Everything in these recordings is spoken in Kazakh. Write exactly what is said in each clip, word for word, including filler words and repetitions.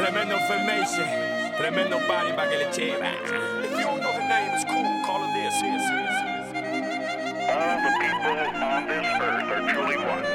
Tremendo information, tremendo body pa' que le lleva. If you don't know her name, it's cool, call her this. All the people on this earth are truly one.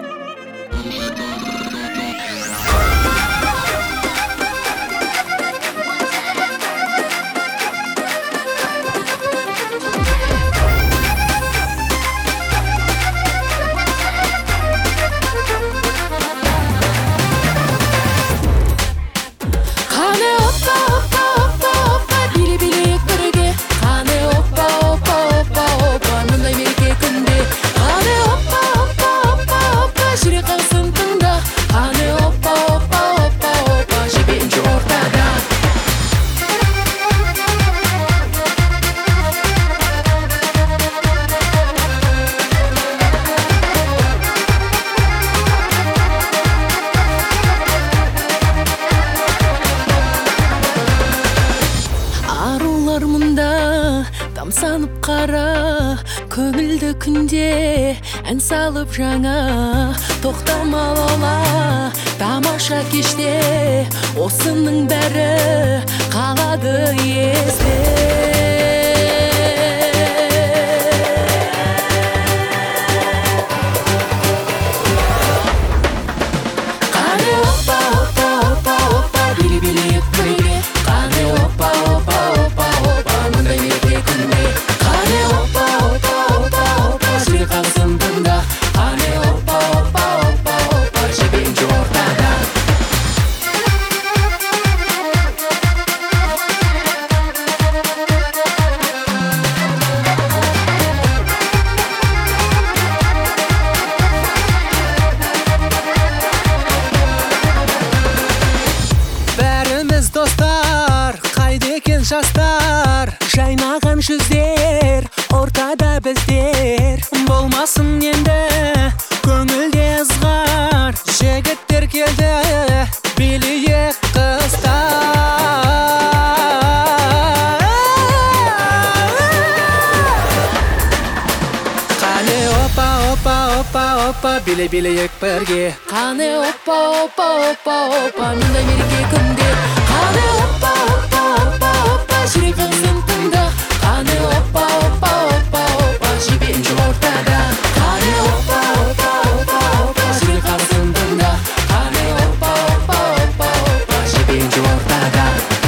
Тамсанып қара көңілді күнде ән салып жаңа тоқтамал ола тамаша кеште осының бәрі қалады есте. Қане опа опа опа опа били били екпіге қане опа опа опа опа мұндай мереке күнде қане опа опа опа опа жүрек қағысын тыңда қане опа опа опа опа жебенші ортада. Бәріміз достар, қайда екен жастар, жайнаған жүздер, ортада біздер. Болмасын енді көңілде ызғар, жігіттер келді, билейік қыздар. Қане опа опа опа опа биле билейік бірге. Қане опа опа опа опа мұндай мереке күнде қане опа опа опа опа жүрек қағысын тыңда қане опа опа опа опа жебенші ортада қане опа опа опа опа жүрек қағысын тыңда қане опа опа опа опа жебенші ортада.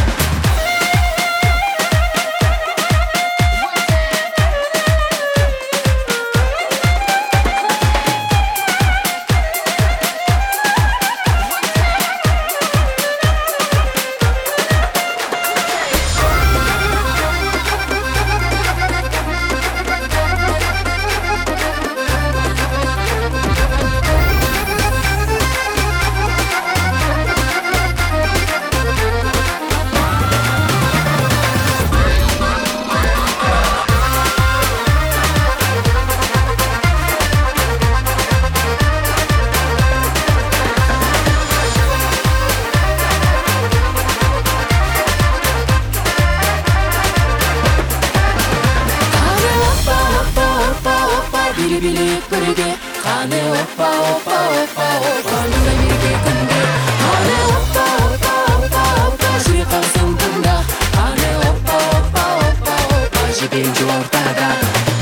Били били бірге қане опа опа опа опа мұндай мереке күнде қане опа опа опа опа жүрек қағысын тыңда қане опа опа опа опа жебенші ортада.